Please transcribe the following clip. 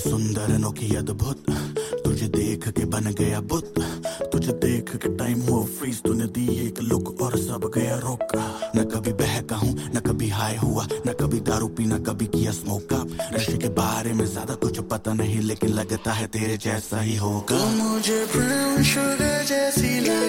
सुंदर अनोखी अद्भुत, तुझे देख के बन गया बुत, तुझे देख के टाइम हुआ फ्रीज, तूने दी एक लुक और सब गया रुक। न कभी बहका हूँ न कभी हाई हुआ, न कभी दारू पी न कभी किया स्मोक अप, नशे के बारे में ज्यादा कुछ पता नहीं लेकिन लगता है तेरे जैसा ही होगा। मुझे ब्राउन शुगर जैसी